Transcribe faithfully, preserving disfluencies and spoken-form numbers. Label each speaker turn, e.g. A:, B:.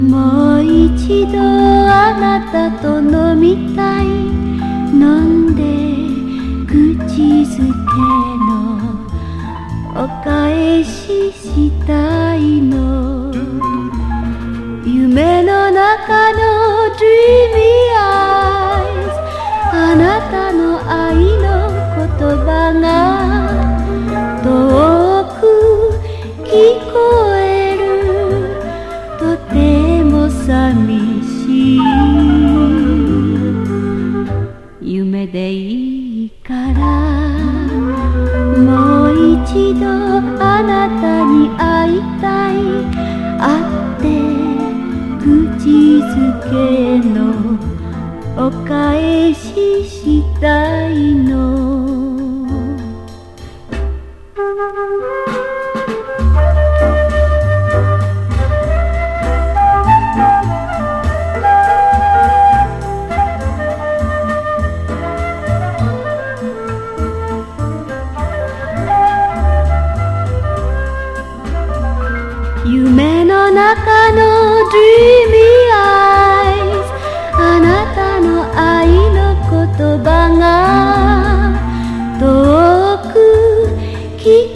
A: もう一度あなたと飲みたい、飲んで口づけのお返ししたいの。夢の中の Dreamy Eyes、 あなたの愛の言葉が遠く聞こえる、とても寂しい。夢でいいからもう一度あなたに会いたい、会って口づけのお返ししたいの。夢の中の Dreamy Eyes、 あなたの愛の言葉が遠く聞